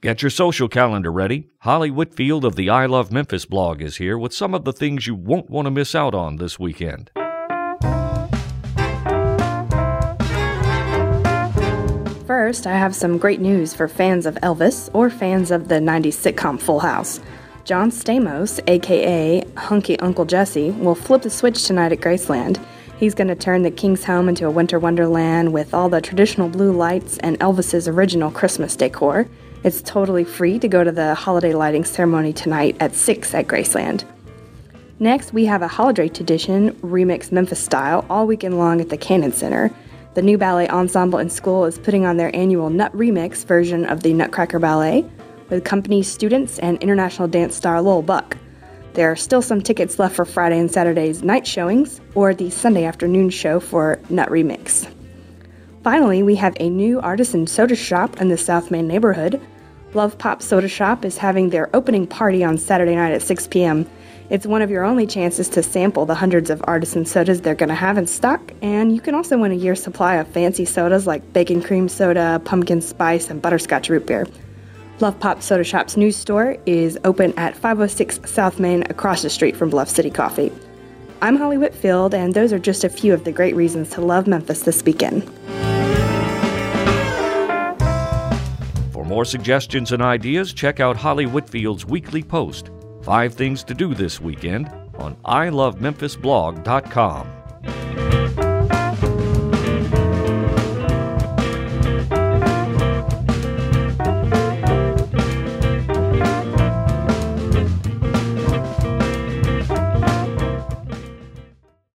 Get your social calendar ready. Holly Whitfield of the I Love Memphis blog is here with some of the things you won't want to miss out on this weekend. First, I have some great news for fans of Elvis or fans of the 90s sitcom Full House. John Stamos, a.k.a. Hunky Uncle Jesse, will flip the switch tonight at Graceland. He's going to turn the King's Home into a winter wonderland with all the traditional blue lights and Elvis's original Christmas decor. It's totally free to go to the holiday lighting ceremony tonight at 6 at Graceland. Next, we have a holiday tradition, Remix Memphis style, all weekend long at the Cannon Center. The new ballet ensemble in school is putting on their annual Nut Remix version of the Nutcracker Ballet, with company students and international dance star Lil Buck. There are still some tickets left for Friday and Saturday's night showings, or the Sunday afternoon show for Nut Remix. Finally, we have a new artisan soda shop in the South Main neighborhood. Love Pop Soda Shop is having their opening party on Saturday night at 6 p.m. It's one of your only chances to sample the hundreds of artisan sodas they're going to have in stock, and you can also win a year's supply of fancy sodas like bacon cream soda, pumpkin spice, and butterscotch root beer. Love Pop Soda Shop's new store is open at 506 South Main across the street from Bluff City Coffee. I'm Holly Whitfield, and those are just a few of the great reasons to love Memphis this weekend. For more suggestions and ideas, check out Holly Whitfield's weekly post, 5 Things to Do This Weekend, on ilovememphisblog.com.